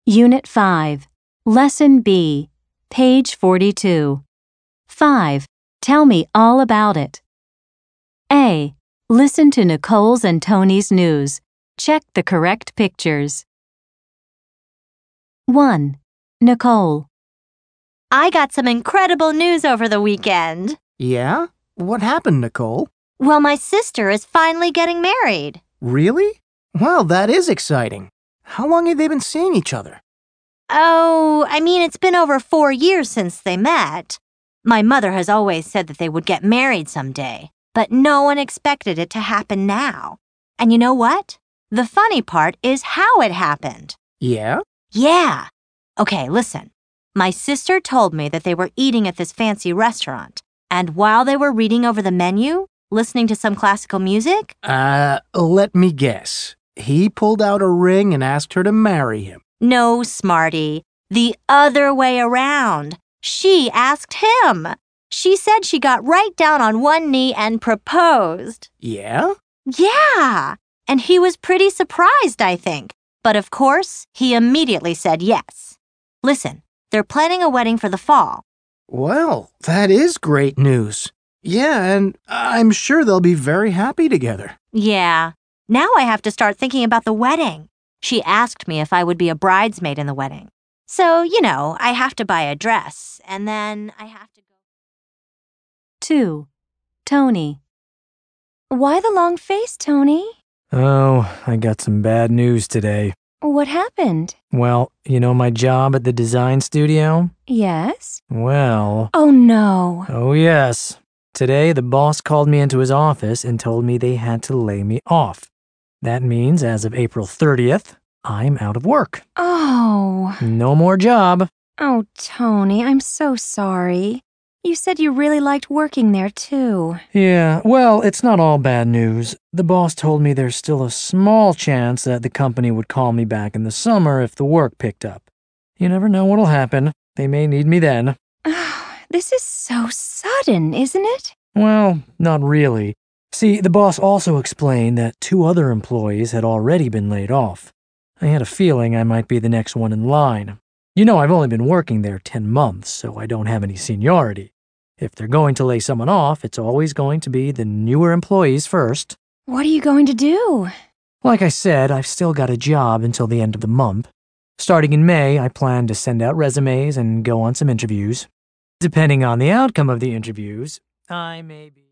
Unit 5, Lesson B, page 42. 5. Tell me all about it. A. Listen to Nicole's and Tony's news. Check the correct pictures. 1. Nicole. I got some incredible news over the weekend. Yeah? What happened, Nicole? Well, my sister is finally getting married. Really? Well, that is exciting. How long have they been seeing each other? Oh, it's been over 4 years since they met. My mother has always said that they would get married someday, but no one expected it to happen now. And you know what? The funny part is how it happened. Yeah? Yeah. Okay, listen. My sister told me that they were eating at this fancy restaurant, and while they were reading over the menu, listening to some classical music... Let me guess. He pulled out a ring and asked her to marry him. No, smarty. The other way around. She asked him. She said she got right down on one knee and proposed. Yeah? Yeah. And he was pretty surprised, I think. But of course, he immediately said yes. Listen, they're planning a wedding for the fall. Well, that is great news. Yeah, and I'm sure they'll be very happy together. Yeah. Now I have to start thinking about the wedding. She asked me if I would be a bridesmaid in the wedding. So, I have to buy a dress, and then I have to go... 2. Tony. Why the long face, Tony? Oh, I got some bad news today. What happened? Well, my job at the design studio? Yes? Well... Oh, no. Oh, yes. Today, the boss called me into his office and told me they had to lay me off. That means as of April 30th, I'm out of work. Oh. No more job. Oh, Tony, I'm so sorry. You said you really liked working there, too. Yeah, well, it's not all bad news. The boss told me there's still a small chance that the company would call me back in the summer if the work picked up. You never know what'll happen. They may need me then. This is so sudden, isn't it? Well, not really. See, the boss also explained that 2 other employees had already been laid off. I had a feeling I might be the next one in line. I've only been working there 10 months, so I don't have any seniority. If they're going to lay someone off, it's always going to be the newer employees first. What are you going to do? Like I said, I've still got a job until the end of the month. Starting in May, I plan to send out resumes and go on some interviews. Depending on the outcome of the interviews, I may be...